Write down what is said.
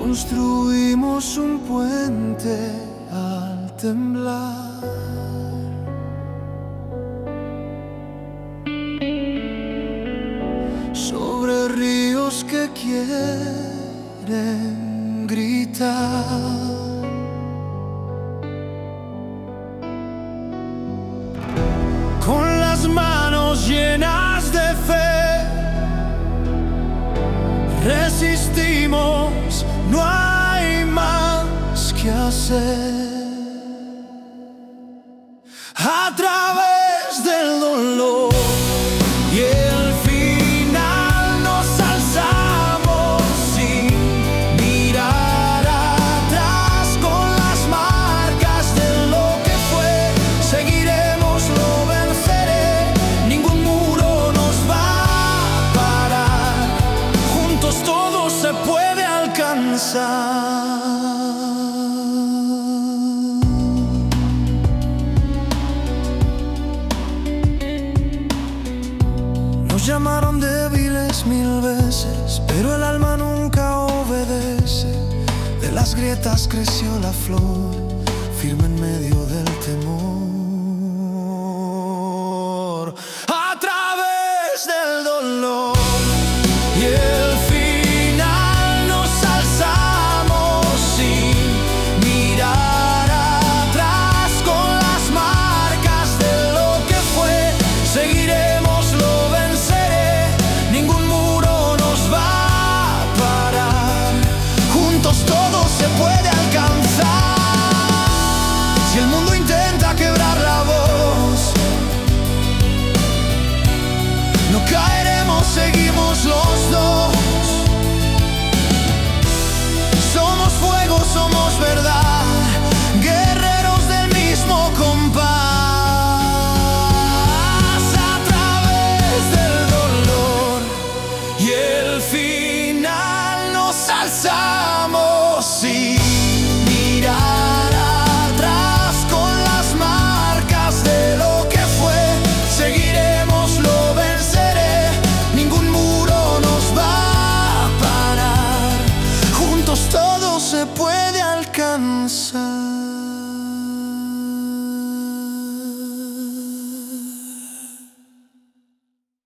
Construimos un puente al temblar. Sobre ríos que quieren gritar. Con las manos llenas de fe resistimos, no hay más que hacer. A través del dolor y el final nos alzamos sin mirar atrás. Con las marcas de lo que fue, seguiremos, lo venceré. Ningún muro nos va a parar. Juntos todo se puede alcanzar. Nos llamaron débiles 1000 veces, pero el alma nunca obedece. De las grietas creció la flor, firme en medio del temor. A través del dolor y el final nos alzamos sin mirar atrás. Con las marcas de lo que fue, seguiremos, lo venceré. Ningún muro nos va a parar. Juntos todo se puede alcanzar. Si el mundo intenta quebrar la voz, no caeremos, seguimos los dos. Somos fuego, somos verdad, guerreros del mismo compás. A través del dolor y el final nos alza.